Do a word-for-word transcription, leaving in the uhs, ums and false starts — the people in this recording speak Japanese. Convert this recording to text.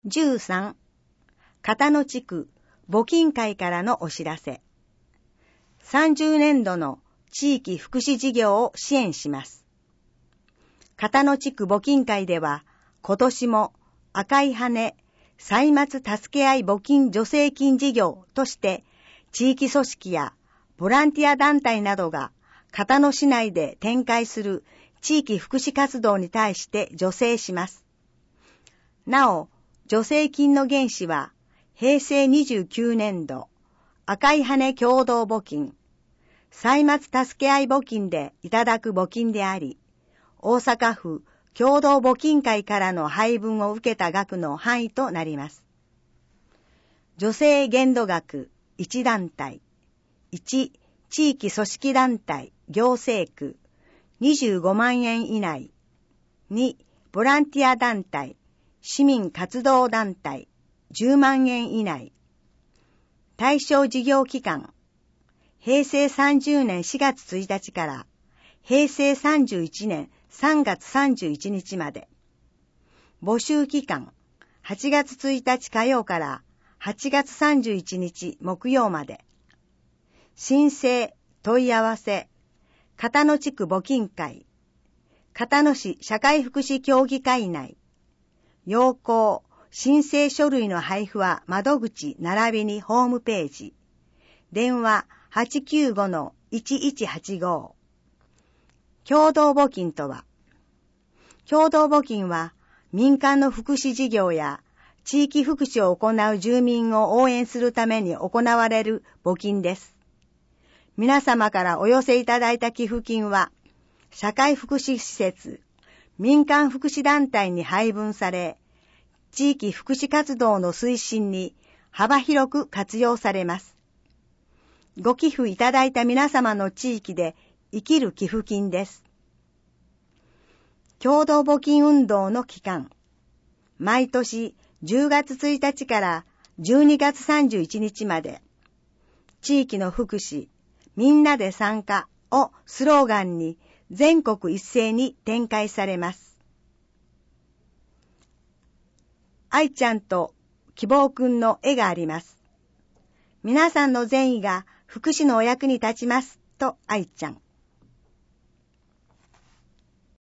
じゅうさん、片野地区募金会からのお知らせ。さんじゅうねんどの地域福祉事業を支援します。片野地区募金会では、今年も赤い羽歳末助け合い募金助成金事業として、地域組織やボランティア団体などが片野市内で展開する地域福祉活動に対して助成します。なお、助成金の原資は、平成にじゅうきゅうねんど、赤い羽共同募金、歳末助け合い募金でいただく募金であり、大阪府共同募金会からの配分を受けた額の範囲となります。助成限度額いち団体、いち地域組織団体行政区にじゅうごまんえん以内、にボランティア団体市民活動団体じゅうまんえん以内、対象事業期間、平成さんじゅうねんしがつついたちから平成さんじゅういちねんさんがつさんじゅういちにちまで、募集期間、はちがつついたち火曜からはちがつさんじゅういちにち木曜まで、申請、問い合わせ、片野地区募金会、片野市社会福祉協議会内、要項、申請書類の配布は窓口並びにホームページ、電話 はちきゅうごのいちいちはちご。共同募金とは、共同募金は民間の福祉事業や地域福祉を行う住民を応援するために行われる募金です。皆様からお寄せいただいた寄付金は、社会福祉施設、民間福祉団体に配分され、地域福祉活動の推進に幅広く活用されます。ご寄付いただいた皆様の地域で生きる寄付金です。共同募金運動の期間、毎年じゅうがつついたちからじゅうにがつさんじゅういちにちまで、地域の福祉、みんなで参加をスローガンに全国一斉に展開されます。愛ちゃんと希望くんの絵があります。皆さんの善意が福祉のお役に立ちますと愛ちゃん。